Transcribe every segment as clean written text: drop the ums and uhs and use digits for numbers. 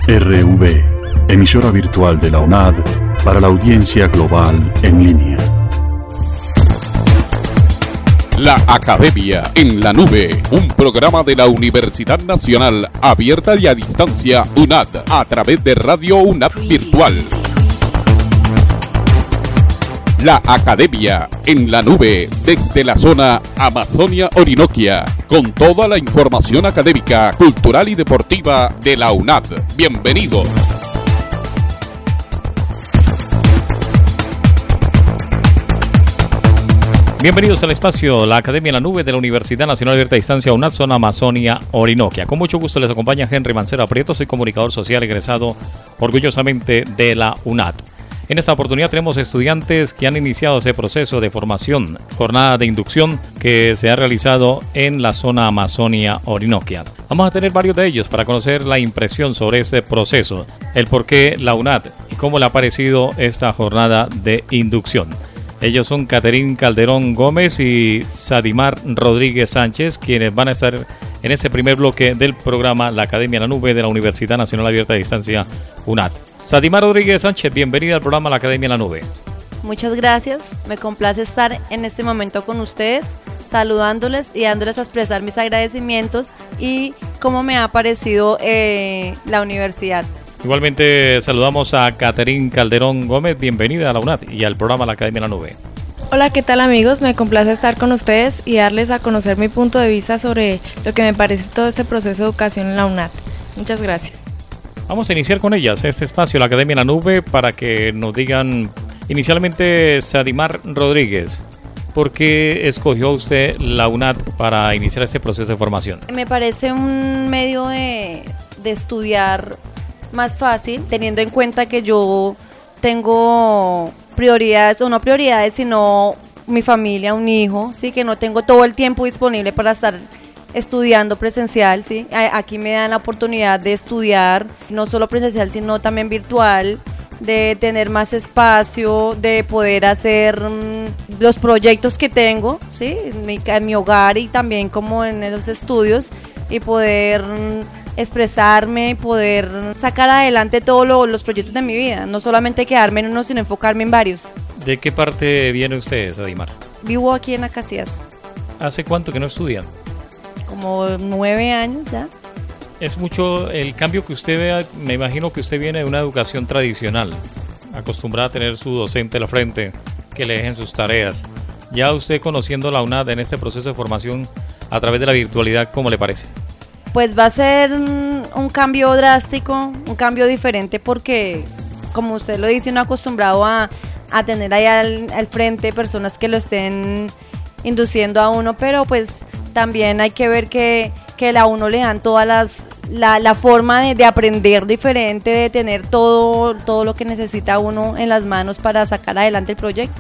RV, emisora virtual de la UNAD para la audiencia global en línea. La Academia en la Nube, un programa de la Universidad Nacional abierta y a distancia UNAD a través de Radio UNAD Virtual. La Academia en la Nube desde la zona Amazonia-Orinoquia, con toda la información académica, cultural y deportiva de la UNAD. Bienvenidos. Bienvenidos al espacio La Academia en la Nube de la Universidad Nacional Abierta a Distancia UNAD, zona Amazonia-Orinoquia. Con mucho gusto les acompaña Henry Mancera Prieto, soy comunicador social egresado orgullosamente de la UNAD. En esta oportunidad tenemos estudiantes que han iniciado ese proceso de formación, jornada de inducción que se ha realizado en la zona Amazonia-Orinoquia. Vamos a tener varios de ellos para conocer la impresión sobre este proceso, el por qué la UNAD y cómo le ha parecido esta jornada de inducción. Ellos son Caterín Calderón Gómez y Sadimar Rodríguez Sánchez, quienes van a estar en este primer bloque del programa La Academia en la Nube de la Universidad Nacional Abierta a Distancia UNAD. Sadimar Rodríguez Sánchez, bienvenida al programa La Academia en la Nube. Muchas gracias, me complace estar en este momento con ustedes, saludándoles y dándoles a expresar mis agradecimientos y cómo me ha parecido la universidad. Igualmente saludamos a Caterín Calderón Gómez, bienvenida a la UNAD y al programa La Academia en la Nube. Hola, ¿qué tal amigos? Me complace estar con ustedes y darles a conocer mi punto de vista sobre lo que me parece todo este proceso de educación en la UNAD. Muchas gracias. Vamos a iniciar con ellas este espacio, La Academia en la Nube, para que nos digan inicialmente Sadimar Rodríguez. ¿Por qué escogió usted la UNAD para iniciar este proceso de formación? Me parece un medio de estudiar más fácil, teniendo en cuenta que yo tengo prioridades, o no prioridades, sino mi familia, un hijo, sí, que no tengo todo el tiempo disponible para estar estudiando presencial, sí. Aquí me dan la oportunidad de estudiar, no solo presencial, sino también virtual, de tener más espacio, de poder hacer los proyectos que tengo, sí, en mi hogar y también como en los estudios, y poder expresarme y poder sacar adelante todos los proyectos de mi vida, no solamente quedarme en uno, sino enfocarme en varios. ¿De qué parte viene usted, Sadimar? Vivo aquí en Acacias. ¿Hace cuánto que no estudian? Como 9 años ya. Es mucho el cambio que usted ve. Me imagino que usted viene de una educación tradicional, acostumbrada a tener su docente al frente, que le dejen sus tareas. Ya usted conociendo la UNAD en este proceso de formación a través de la virtualidad, ¿cómo le parece? Pues va a ser un cambio drástico, un cambio diferente, porque como usted lo dice, uno acostumbrado a tener ahí al frente personas que lo estén induciendo a uno, pero pues también hay que ver que a uno le dan todas la forma de aprender diferente, de tener todo lo que necesita uno en las manos para sacar adelante el proyecto.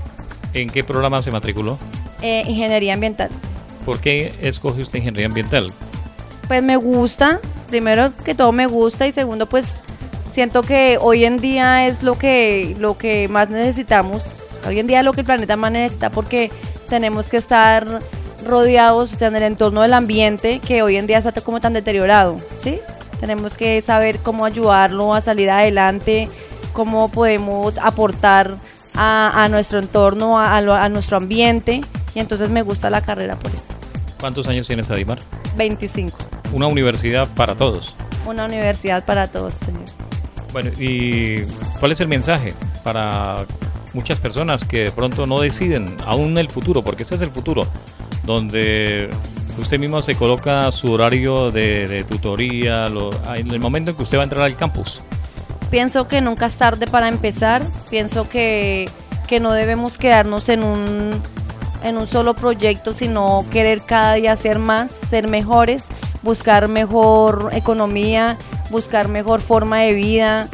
¿En qué programa se matriculó? Ingeniería ambiental. ¿Por qué escoge usted ingeniería ambiental? Pues me gusta, primero que todo me gusta, y segundo pues siento que hoy en día es lo que más necesitamos, hoy en día es lo que el planeta más necesita, porque tenemos que estar rodeados, o sea, en el entorno del ambiente que hoy en día está como tan deteriorado, ¿sí? Tenemos que saber cómo ayudarlo a salir adelante, cómo podemos aportar a nuestro entorno, a nuestro ambiente, y entonces me gusta la carrera por eso. ¿Cuántos años tienes, Sadimar? 25. Una universidad para todos. Una universidad para todos, señor. Bueno, ¿y cuál es el mensaje para muchas personas que de pronto no deciden aún el futuro? Porque ese es el futuro, donde usted mismo se coloca su horario de tutoría, en el momento en que usted va a entrar al campus. Pienso que nunca es tarde para empezar, pienso que no debemos quedarnos en un solo proyecto, sino querer cada día ser más, ser mejores, buscar mejor economía, buscar mejor forma de vida,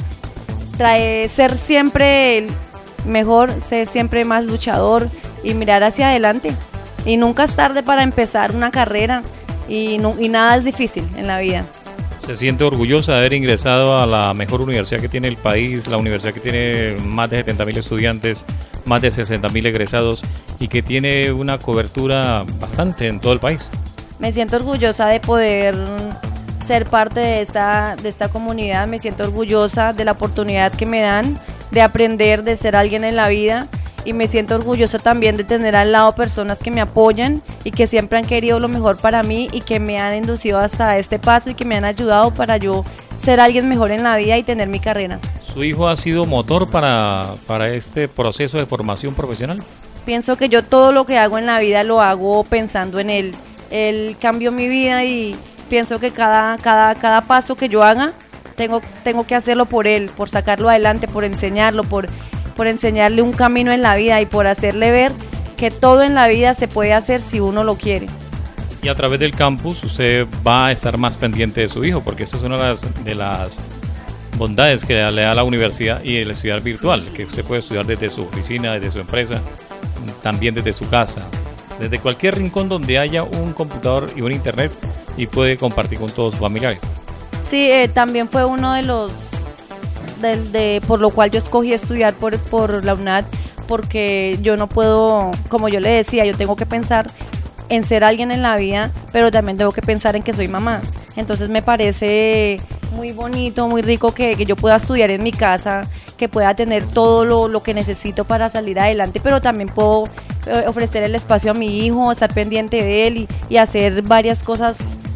ser siempre el mejor, ser siempre más luchador y mirar hacia adelante. Y nunca es tarde para empezar una carrera y nada es difícil en la vida. ¿Se siente orgullosa de haber ingresado a la mejor universidad que tiene el país, la universidad que tiene más de 70,000 estudiantes, más de 60,000 egresados y que tiene una cobertura bastante en todo el país? Me siento orgullosa de poder ser parte de esta comunidad. Me siento orgullosa de la oportunidad que me dan de aprender, de ser alguien en la vida, y me siento orgullosa también de tener al lado personas que me apoyan y que siempre han querido lo mejor para mí y que me han inducido hasta este paso y que me han ayudado para yo ser alguien mejor en la vida y tener mi carrera. ¿Su hijo ha sido motor para este proceso de formación profesional? Pienso que yo todo lo que hago en la vida lo hago pensando en él. Él cambió mi vida y pienso que cada paso que yo haga tengo que hacerlo por él, por sacarlo adelante, por enseñarlo, por enseñarle un camino en la vida y por hacerle ver que todo en la vida se puede hacer si uno lo quiere. Y a través del campus usted va a estar más pendiente de su hijo, porque eso es una de las bondades que le da la universidad y el estudiar virtual, que usted puede estudiar desde su oficina, desde su empresa, también desde su casa, desde cualquier rincón donde haya un computador y un internet, y puede compartir con todos sus familiares. Sí, también fue uno de los por lo cual yo escogí estudiar por la UNAD, porque yo no puedo, como yo le decía, yo tengo que pensar en ser alguien en la vida, pero también tengo que pensar en que soy mamá. Entonces me parece muy bonito, muy rico que yo pueda estudiar en mi casa, que pueda tener todo lo que necesito para salir adelante, pero también puedo ofrecer el espacio a mi hijo, estar pendiente de él y hacer varias cosas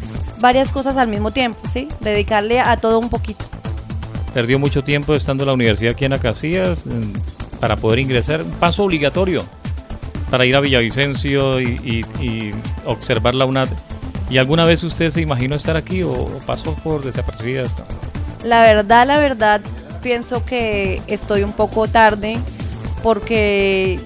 al mismo tiempo, ¿sí? Dedicarle a todo un poquito. Perdió mucho tiempo estando en la universidad aquí en Acacias para poder ingresar, un paso obligatorio para ir a Villavicencio y observar la UNAD. ¿Y alguna vez usted se imaginó estar aquí o pasó por desapercibida esto? La verdad, pienso que estoy un poco tarde, porque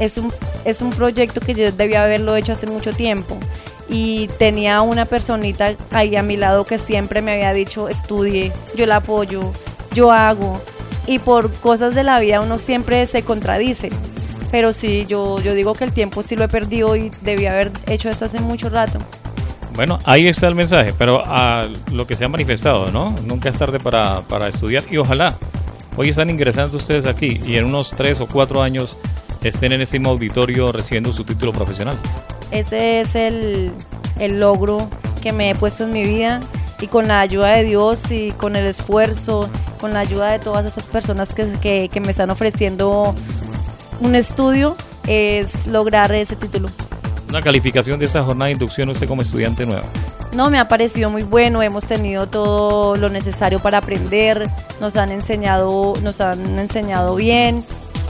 es un proyecto que yo debía haberlo hecho hace mucho tiempo. Y tenía una personita ahí a mi lado que siempre me había dicho: estudie, yo la apoyo, yo hago. Y por cosas de la vida uno siempre se contradice. Pero sí, yo digo que el tiempo sí lo he perdido y debí haber hecho esto hace mucho rato. Bueno, ahí está el mensaje, pero a lo que se ha manifestado, ¿no? Nunca es tarde para estudiar, y ojalá hoy están ingresando ustedes aquí y en unos 3 o 4 años estén en ese mismo auditorio recibiendo su título profesional. Ese es el logro que me he puesto en mi vida, y con la ayuda de Dios y con el esfuerzo, con la ayuda de todas esas personas que me están ofreciendo un estudio, es lograr ese título. Una calificación de esta jornada de inducción usted como estudiante nueva. No, me ha parecido muy bueno, hemos tenido todo lo necesario para aprender, nos han enseñado bien,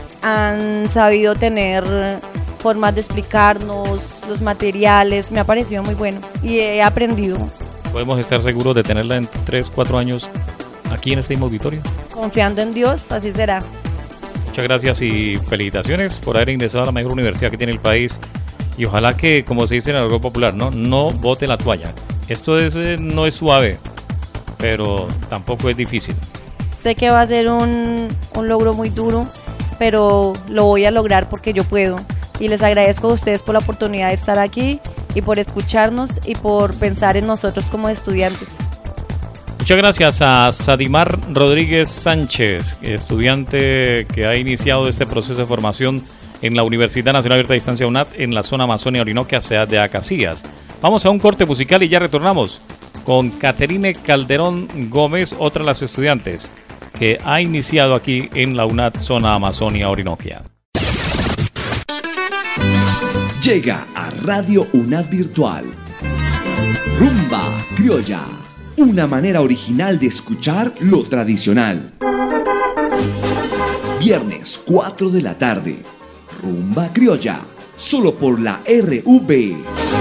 han sabido tener formas de explicarnos los materiales, me ha parecido muy bueno y he aprendido. ¿Podemos estar seguros de tenerla en 3, 4 años aquí en este mismo auditorio? Confiando en Dios, así será. Muchas gracias y felicitaciones por haber ingresado a la mejor universidad que tiene el país, y ojalá que, como se dice en el argot popular, no bote la toalla. Esto no es suave, pero tampoco es difícil. Sé que va a ser un logro muy duro, pero lo voy a lograr porque yo puedo. Y les agradezco a ustedes por la oportunidad de estar aquí y por escucharnos y por pensar en nosotros como estudiantes. Muchas gracias a Sadimar Rodríguez Sánchez, estudiante que ha iniciado este proceso de formación en la Universidad Nacional Abierta de Distancia UNAD en la zona Amazonia Orinoquia, ciudad de Acacias. Vamos a un corte musical y ya retornamos con Caterine Calderón Gómez, otra de las estudiantes que ha iniciado aquí en la UNAD zona Amazonia Orinoquia. Llega a Radio UNAD Virtual Rumba Criolla, una manera original de escuchar lo tradicional. Viernes 4 de la tarde, Rumba Criolla, solo por la RV.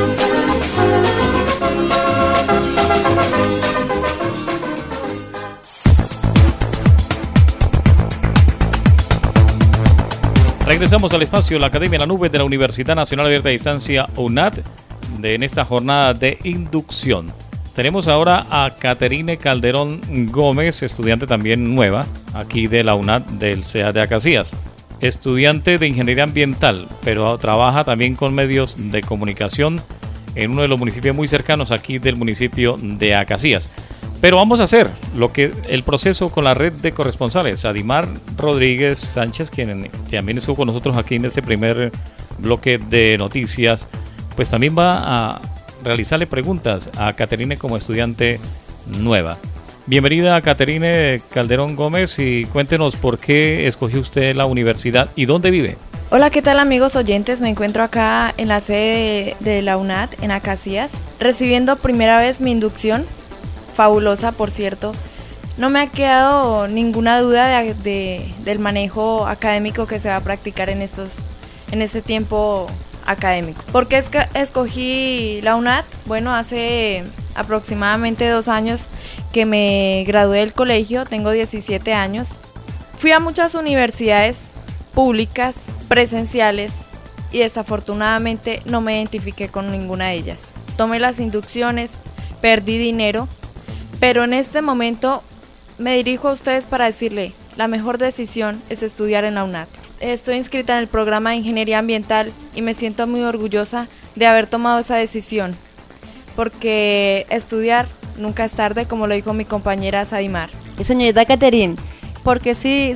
Regresamos al espacio La Academia en la Nube de la Universidad Nacional Abierta de Distancia UNAD en esta jornada de inducción. Tenemos ahora a Caterine Calderón Gómez, estudiante también nueva aquí de la UNAD del CEA de Acacias. Estudiante de Ingeniería Ambiental, pero trabaja también con medios de comunicación en uno de los municipios muy cercanos aquí del municipio de Acacias. Pero vamos a hacer el proceso con la red de corresponsales. Sadimar Rodríguez Sánchez, quien también estuvo con nosotros aquí en este primer bloque de noticias, pues también va a realizarle preguntas a Caterine como estudiante nueva. Bienvenida a Caterine Calderón Gómez y cuéntenos por qué escogió usted la universidad y dónde vive. Hola, ¿qué tal amigos oyentes? Me encuentro acá en la sede de la UNAD, en Acacias, recibiendo primera vez mi inducción, fabulosa por cierto. No me ha quedado ninguna duda del manejo académico que se va a practicar en este tiempo académico. ¿Por qué escogí la UNAD? Bueno, hace aproximadamente 2 años que me gradué del colegio, tengo 17 años. Fui a muchas universidades públicas, presenciales, y desafortunadamente no me identifiqué con ninguna de ellas. Tomé las inducciones, perdí dinero, pero en este momento me dirijo a ustedes para decirle, la mejor decisión es estudiar en la UNAD. Estoy inscrita en el programa de Ingeniería Ambiental y me siento muy orgullosa de haber tomado esa decisión, porque estudiar nunca es tarde, como lo dijo mi compañera Sadimar. Y señorita Caterine, porque si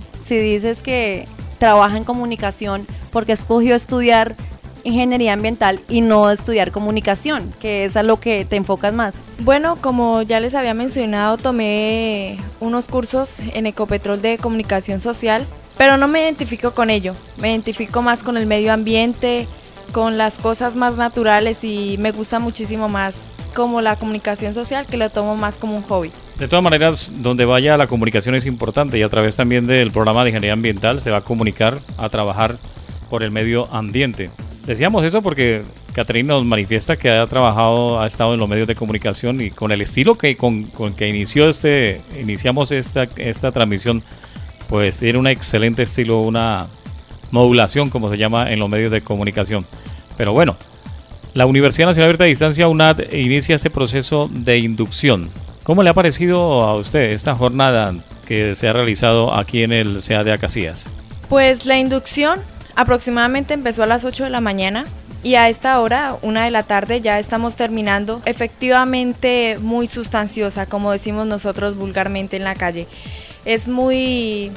dices que trabaja en comunicación, ¿por qué escogió estudiar Ingeniería Ambiental y no estudiar comunicación, que es a lo que te enfocas más? Bueno, como ya les había mencionado, tomé unos cursos en Ecopetrol de comunicación social, pero no me identifico con ello, me identifico más con el medio ambiente, con las cosas más naturales, y me gusta muchísimo más como la comunicación social, que lo tomo más como un hobby. De todas maneras, donde vaya la comunicación es importante, y a través también del programa de Ingeniería Ambiental se va a comunicar, a trabajar por el medio ambiente. Decíamos eso porque Caterine nos manifiesta que ha estado en los medios de comunicación, y con el estilo con que iniciamos esta transmisión, pues tiene un excelente estilo, una modulación, como se llama en los medios de comunicación. Pero bueno, la Universidad Nacional Abierta de Distancia UNAD inicia este proceso de inducción. ¿Cómo le ha parecido a usted esta jornada que se ha realizado aquí en el CEA de Acacias? Pues la inducción aproximadamente empezó a las 8 de la mañana y a esta hora, 1 de la tarde, ya estamos terminando. Efectivamente muy sustanciosa, como decimos nosotros vulgarmente en la calle. Es muy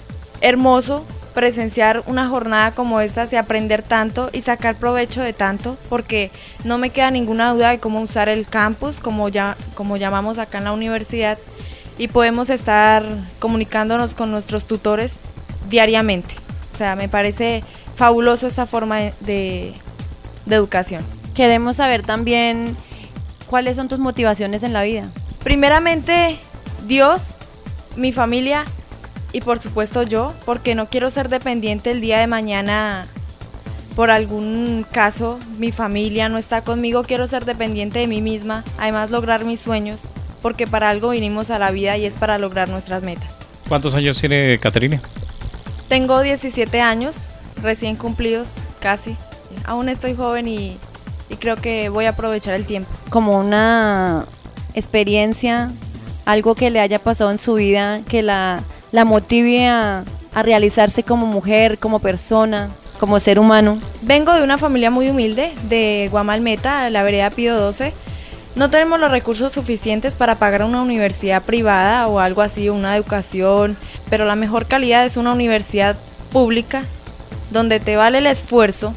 hermoso presenciar una jornada como esta, y aprender tanto y sacar provecho de tanto, porque no me queda ninguna duda de cómo usar el campus, como llamamos acá en la universidad, y podemos estar comunicándonos con nuestros tutores diariamente. O sea, me parece fabuloso esta forma de educación. Queremos saber también cuáles son tus motivaciones en la vida. Primeramente, Dios, mi familia y por supuesto yo, porque no quiero ser dependiente el día de mañana por algún caso, mi familia no está conmigo, quiero ser dependiente de mí misma, además lograr mis sueños, porque para algo vinimos a la vida y es para lograr nuestras metas. ¿Cuántos años tiene Caterine? Tengo 17 años, recién cumplidos, casi. Aún estoy joven y creo que voy a aprovechar el tiempo. Como una experiencia, algo que le haya pasado en su vida, que la motive a realizarse como mujer, como persona, como ser humano. Vengo de una familia muy humilde, de Guamalmeta, la vereda Pío 12. No tenemos los recursos suficientes para pagar una universidad privada o algo así, una educación, pero la mejor calidad es una universidad pública, donde te vale el esfuerzo,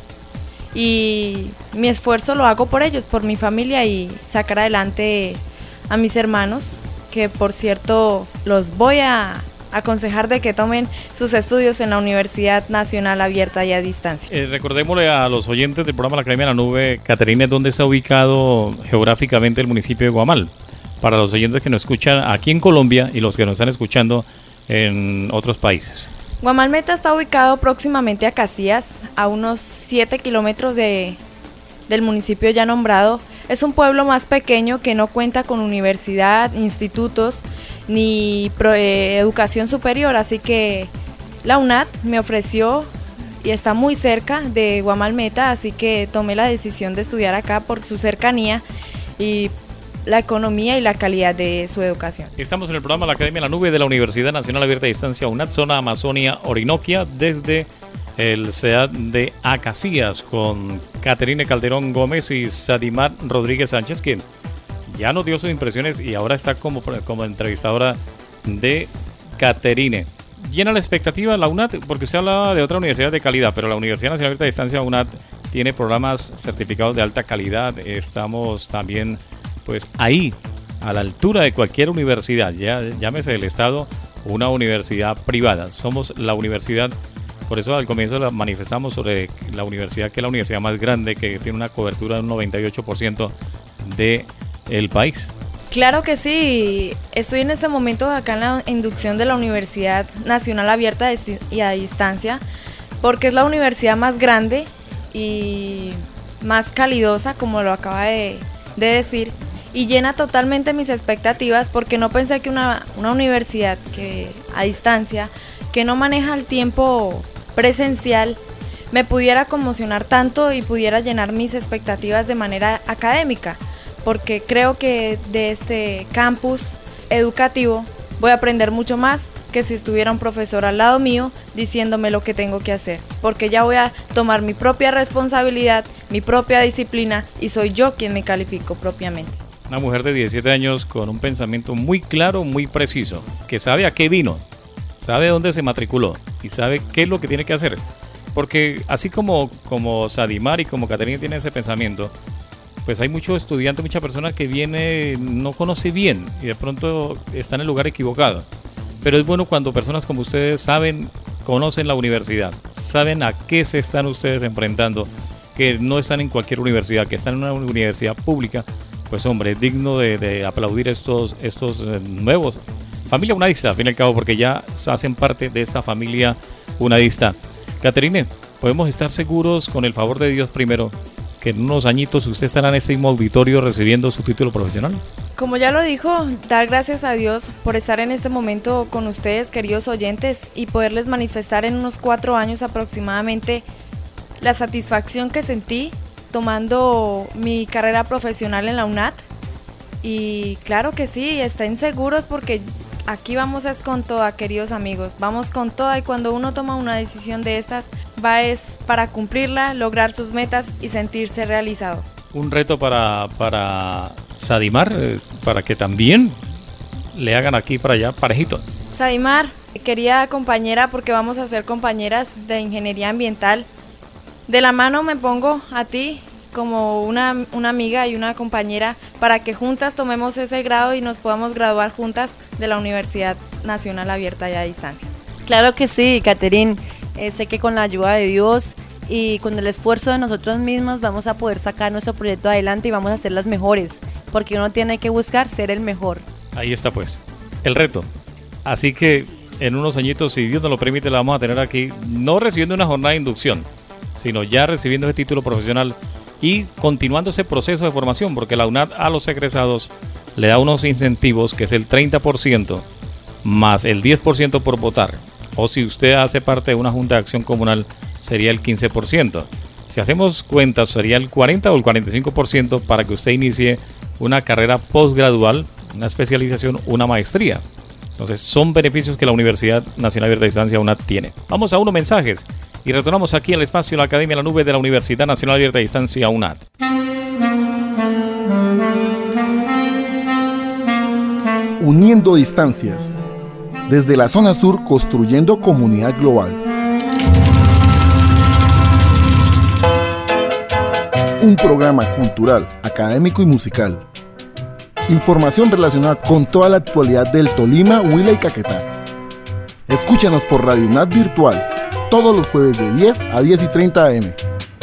y mi esfuerzo lo hago por ellos, por mi familia, y sacar adelante a mis hermanos, que por cierto los voy a aconsejar de que tomen sus estudios en la Universidad Nacional Abierta y a Distancia. Recordémosle a los oyentes del programa La Academia de la Nube, Caterine, ¿dónde está ubicado geográficamente el municipio de Guamal? Para los oyentes que nos escuchan aquí en Colombia y los que nos están escuchando en otros países. Guamalmeta está ubicado próximamente a Acacias, a unos 7 kilómetros del municipio ya nombrado. Es un pueblo más pequeño que no cuenta con universidad, institutos ni educación superior, así que la UNAD me ofreció y está muy cerca de Guamalmeta, así que tomé la decisión de estudiar acá por su cercanía y la economía y la calidad de su educación. Estamos en el programa La Academia de la Nube de la Universidad Nacional Abierta de Distancia UNAD, zona Amazonia Orinoquia, desde el CEA de Acacias, con Caterine Calderón Gómez y Sadimar Rodríguez Sánchez, quien ya nos dio sus impresiones y ahora está como entrevistadora de Caterine. Llena la expectativa la UNAD, porque usted hablaba de otra universidad de calidad, pero la Universidad Nacional Abierta de Distancia UNAD tiene programas certificados de alta calidad. Estamos también pues ahí a la altura de cualquier universidad, ya llámese del Estado o una universidad privada. Somos la universidad, por eso al comienzo manifestamos sobre la universidad, que es la universidad más grande, que tiene una cobertura de un 98% del país. Claro que sí, estoy en este momento acá en la inducción de la Universidad Nacional Abierta y a Distancia, porque es la universidad más grande y más calidosa, como lo acaba de decir, y llena totalmente mis expectativas, porque no pensé que una universidad que a distancia, que no maneja el tiempo presencial, me pudiera conmocionar tanto y pudiera llenar mis expectativas de manera académica, porque creo que de este campus educativo voy a aprender mucho más que si estuviera un profesor al lado mío diciéndome lo que tengo que hacer, porque ya voy a tomar mi propia responsabilidad, mi propia disciplina, y soy yo quien me califico propiamente. Una mujer de 17 años con un pensamiento muy claro, muy preciso, que sabe a qué vino, sabe dónde se matriculó y sabe qué es lo que tiene que hacer. Porque así como Sadimar y como Caterina tienen ese pensamiento, pues hay muchos estudiantes, mucha persona que viene, no conoce bien y de pronto está en el lugar equivocado. Pero es bueno cuando personas como ustedes conocen la universidad, saben a qué se están ustedes enfrentando, que no están en cualquier universidad, que están en una universidad pública. Pues hombre, es digno de aplaudir estos nuevos. Familia unadista, al fin y al cabo, porque ya hacen parte de esta familia unadista. Caterine, ¿podemos estar seguros, con el favor de Dios primero, que en unos añitos usted estará en este mismo auditorio recibiendo su título profesional? Como ya lo dijo, dar gracias a Dios por estar en este momento con ustedes, queridos oyentes, y poderles manifestar en unos 4 años aproximadamente la satisfacción que sentí tomando mi carrera profesional en la UNAD. Y claro que sí, estén seguros, porque aquí vamos es con toda, queridos amigos, vamos con toda, y cuando uno toma una decisión de estas, va es para cumplirla, lograr sus metas y sentirse realizado. Un reto para Sadimar, para que también le hagan aquí para allá parejito. Sadimar, querida compañera, porque vamos a ser compañeras de ingeniería ambiental, de la mano me pongo a ti como una amiga y una compañera, para que juntas tomemos ese grado y nos podamos graduar juntas de la Universidad Nacional Abierta y a Distancia. Claro que sí, Caterín. Sé que con la ayuda de Dios y con el esfuerzo de nosotros mismos vamos a poder sacar nuestro proyecto adelante y vamos a ser las mejores, porque uno tiene que buscar ser el mejor. Ahí está pues, el reto. Así que en unos añitos, si Dios nos lo permite, la vamos a tener aquí, no recibiendo una jornada de inducción, sino ya recibiendo ese título profesional y continuando ese proceso de formación, porque la UNAD a los egresados le da unos incentivos, que es el 30% más el 10% por votar, o si usted hace parte de una junta de acción comunal sería el 15%. Si hacemos cuentas sería el 40 o el 45% para que usted inicie una carrera postgradual, una especialización, una maestría. Entonces son beneficios que la Universidad Nacional Abierta de Distancia UNAD tiene. Vamos a unos mensajes y retornamos aquí al espacio de la Academia La Nube de la Universidad Nacional Abierta de Distancia UNAD. Uniendo distancias. Desde la zona sur, construyendo comunidad global. Un programa cultural, académico y musical. Información relacionada con toda la actualidad del Tolima, Huila y Caquetá. Escúchanos por Radio UNAD Virtual, todos los jueves de 10 a 10:30 am.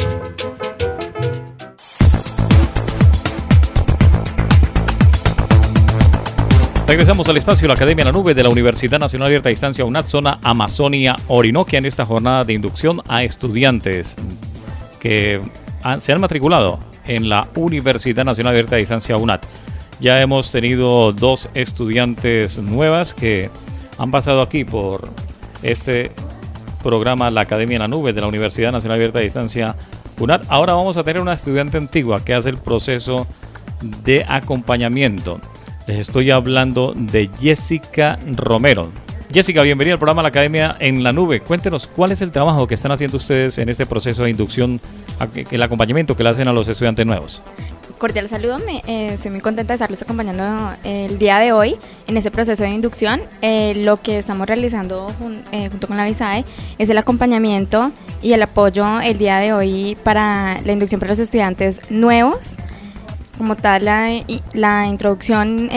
Regresamos al espacio de la Academia La Nube de la Universidad Nacional Abierta de Distancia UNAD, zona Amazonia Orinoquia, en esta jornada de inducción a estudiantes que se han matriculado en la Universidad Nacional Abierta de Distancia UNAD. Ya hemos tenido 2 estudiantes nuevas que han pasado aquí por este programa La Academia La Nube de la Universidad Nacional Abierta de Distancia UNAD. Ahora vamos a tener una estudiante antigua que hace el proceso de acompañamiento. Les estoy hablando de Jessica Romero. Jessica, bienvenida al programa La Academia en la Nube. Cuéntenos cuál es el trabajo que están haciendo ustedes en este proceso de inducción, el acompañamiento que le hacen a los estudiantes nuevos. Cordial saludo, estoy muy contenta de estarlos acompañando el día de hoy en este proceso de inducción. Lo que estamos realizando junto con la VISAE es el acompañamiento y el apoyo el día de hoy para la inducción para los estudiantes nuevos como tal la introducción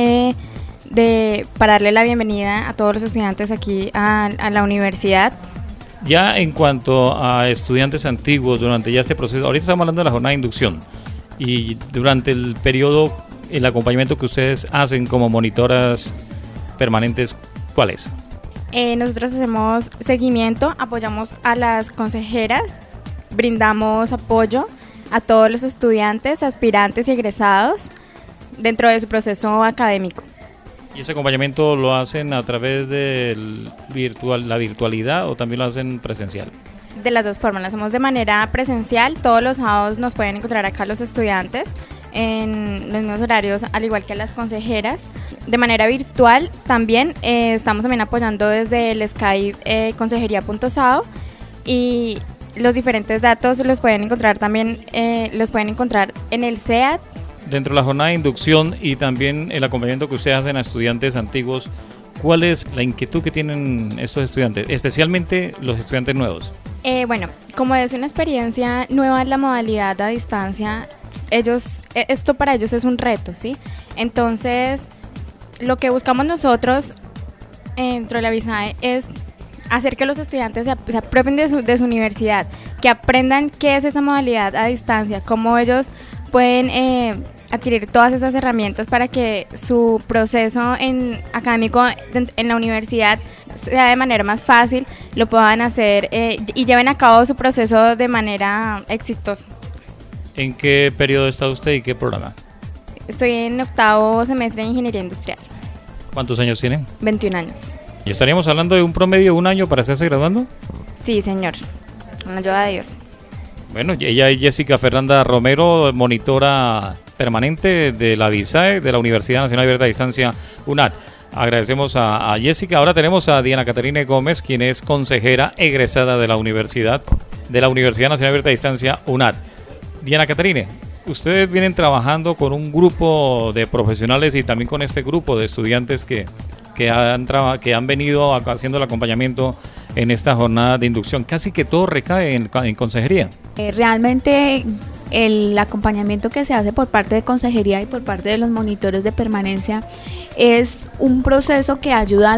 para darle la bienvenida a todos los estudiantes aquí a la universidad. Ya en cuanto a estudiantes antiguos, durante ya este proceso, ahorita estamos hablando de la jornada de inducción, y durante el periodo, el acompañamiento que ustedes hacen como monitoras permanentes, ¿cuál es? Nosotros hacemos seguimiento, apoyamos a las consejeras, brindamos apoyo a todos los estudiantes, aspirantes y egresados dentro de su proceso académico. ¿Y ese acompañamiento lo hacen a través de la virtualidad o también lo hacen presencial? De las dos formas, lo hacemos de manera presencial. Todos los sábados nos pueden encontrar acá los estudiantes en los mismos horarios, al igual que las consejeras. De manera virtual también estamos también apoyando desde el Skype consejería.sao, y los diferentes datos los pueden encontrar también en el SEAD. Dentro de la jornada de inducción y también el acompañamiento que ustedes hacen a estudiantes antiguos, ¿cuál es la inquietud que tienen estos estudiantes, especialmente los estudiantes nuevos? Bueno, como es una experiencia nueva en la modalidad a distancia, esto para ellos es un reto, ¿sí? Entonces, lo que buscamos nosotros dentro de la VISAE es hacer que los estudiantes se apropien de su universidad, que aprendan qué es esa modalidad a distancia, cómo ellos pueden adquirir todas esas herramientas para que su proceso académico en la universidad sea de manera más fácil, lo puedan hacer y lleven a cabo su proceso de manera exitosa. ¿En qué periodo está usted y qué programa? Estoy en 8º semestre de Ingeniería Industrial. ¿Cuántos años tienen? 21 años. ¿Y estaríamos hablando de un promedio de un año para estarse graduando? Sí, señor. Con la ayuda de Dios. Bueno, ella es Jessica Fernanda Romero, monitora permanente de la VISAE, de la Universidad Nacional Abierta a Distancia, UNAD. Agradecemos a Jessica. Ahora tenemos a Diana Caterine Gómez, quien es consejera egresada de la Universidad Nacional Abierta a Distancia, UNAD. Diana Caterine, ustedes vienen trabajando con un grupo de profesionales y también con este grupo de estudiantes que han venido haciendo el acompañamiento en esta jornada de inducción. Casi que todo recae en consejería. Realmente el acompañamiento que se hace por parte de consejería y por parte de los monitores de permanencia es un proceso que ayuda a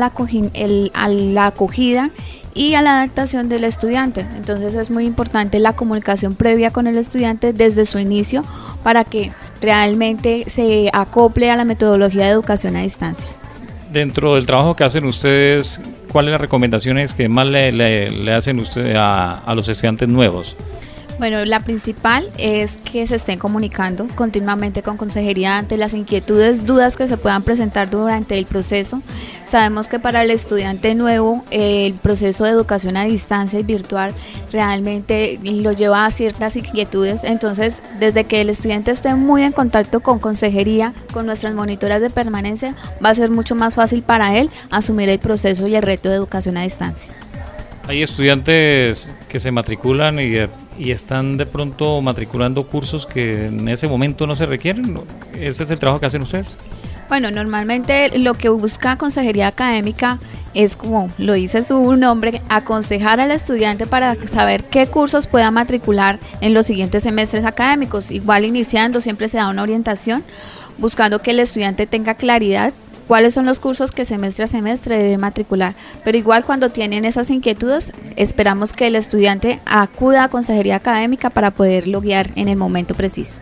la acogida y a la adaptación del estudiante. Entonces es muy importante la comunicación previa con el estudiante desde su inicio para que realmente se acople a la metodología de educación a distancia. Dentro del trabajo que hacen ustedes, ¿cuáles son las recomendaciones que más le hacen ustedes a los estudiantes nuevos? Bueno, la principal es que se estén comunicando continuamente con consejería ante las inquietudes, dudas que se puedan presentar durante el proceso. Sabemos que para el estudiante nuevo el proceso de educación a distancia y virtual realmente lo lleva a ciertas inquietudes. Entonces, desde que el estudiante esté muy en contacto con consejería, con nuestras monitoras de permanencia, va a ser mucho más fácil para él asumir el proceso y el reto de educación a distancia. Hay estudiantes que se matriculan y están de pronto matriculando cursos que en ese momento no se requieren. ¿Ese es el trabajo que hacen ustedes? Bueno, normalmente lo que busca consejería académica es, como lo dice su nombre, aconsejar al estudiante para saber qué cursos pueda matricular en los siguientes semestres académicos. Igual iniciando siempre se da una orientación buscando que el estudiante tenga claridad cuáles son los cursos que semestre a semestre debe matricular, pero igual cuando tienen esas inquietudes esperamos que el estudiante acuda a consejería académica para poderlo guiar en el momento preciso.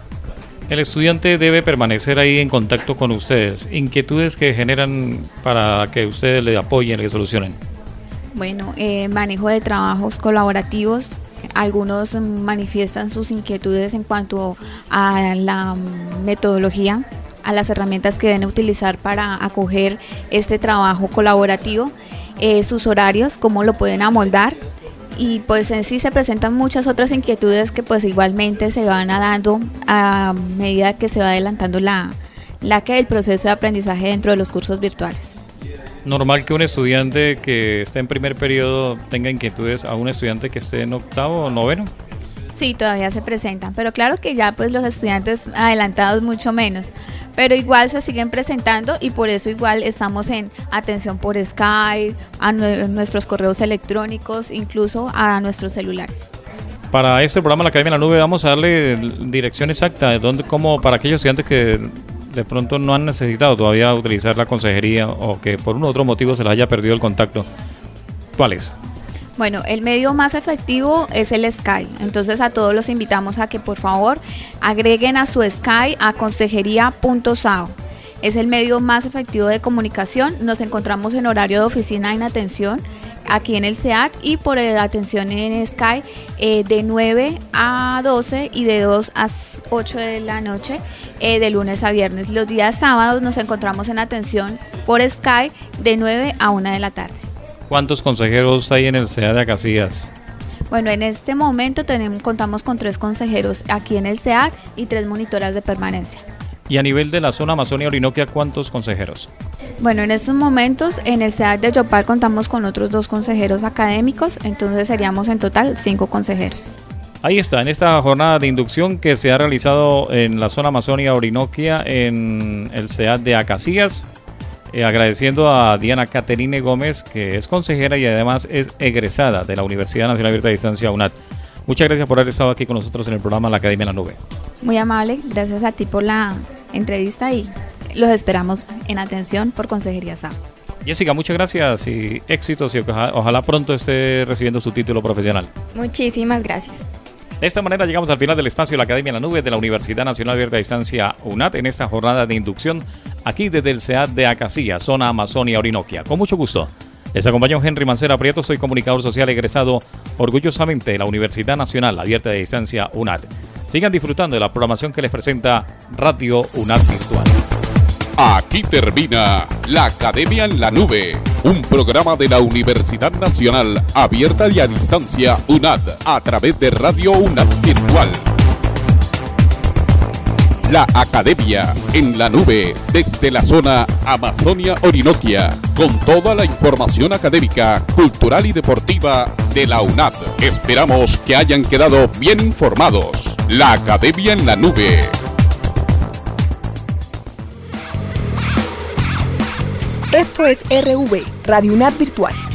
El estudiante debe permanecer ahí en contacto con ustedes. ¿Inquietudes que generan para que ustedes le apoyen, le solucionen? Bueno, manejo de trabajos colaborativos. Algunos manifiestan sus inquietudes en cuanto a la metodología, a las herramientas que deben utilizar para acoger este trabajo colaborativo, sus horarios, cómo lo pueden amoldar, y pues en sí se presentan muchas otras inquietudes que pues igualmente se van dando a medida que se va adelantando el proceso de aprendizaje dentro de los cursos virtuales. ¿Normal que un estudiante que esté en primer periodo tenga inquietudes a un estudiante que esté en 8º o 9º? Sí, todavía se presentan, pero claro que ya pues los estudiantes adelantados mucho menos, pero igual se siguen presentando y por eso igual estamos en atención por Skype, a nuestros correos electrónicos, incluso a nuestros celulares. Para este programa, la Academia en la Nube, vamos a darle dirección exacta de dónde, cómo, para aquellos estudiantes que de pronto no han necesitado todavía utilizar la consejería o que por uno u otro motivo se les haya perdido el contacto. ¿Cuál es? Bueno, el medio más efectivo es el Sky. Entonces a todos los invitamos a que por favor agreguen a su Sky a consejería.sao. Es el medio más efectivo de comunicación. Nos encontramos en horario de oficina en atención aquí en el SEAT y por atención en Sky de 9 a 12 y de 2 a 8 de la noche de lunes a viernes. Los días sábados nos encontramos en atención por Sky de 9 a 1 de la tarde. ¿Cuántos consejeros hay en el SEAT de Acacias? Bueno, en este momento contamos con 3 consejeros aquí en el SEAT y 3 monitoras de permanencia. Y a nivel de la zona Amazonia-Orinoquia, ¿cuántos consejeros? Bueno, en estos momentos en el SEAT de Yopal contamos con otros 2 consejeros académicos, entonces seríamos en total 5 consejeros. Ahí está, en esta jornada de inducción que se ha realizado en la zona Amazonia-Orinoquia en el SEAT de Acacias, agradeciendo a Diana Caterine Gómez, que es consejera y además es egresada de la Universidad Nacional Abierta de Distancia UNAD. Muchas gracias por haber estado aquí con nosotros en el programa La Academia en la Nube. Muy amable, gracias a ti por la entrevista y los esperamos en atención por Consejería SAO. Jessica, muchas gracias y éxitos y ojalá pronto esté recibiendo su título profesional. Muchísimas gracias. De esta manera llegamos al final del espacio de la Academia en la Nube de la Universidad Nacional Abierta de Distancia UNAD en esta jornada de inducción aquí desde el SEAT de Acacias, zona Amazonia-Orinoquia. Con mucho gusto. Les acompañó Henry Mancera Prieto, soy comunicador social egresado orgullosamente de la Universidad Nacional Abierta de Distancia UNAD. Sigan disfrutando de la programación que les presenta Radio UNAD Virtual. Aquí termina La Academia en la Nube, un programa de la Universidad Nacional Abierta y a Distancia UNAD a través de Radio UNAD Virtual. La Academia en la Nube desde la zona Amazonia-Orinoquia con toda la información académica, cultural y deportiva de la UNAD. Esperamos que hayan quedado bien informados. La Academia en la Nube. Esto es RV, Radio UNAD Virtual.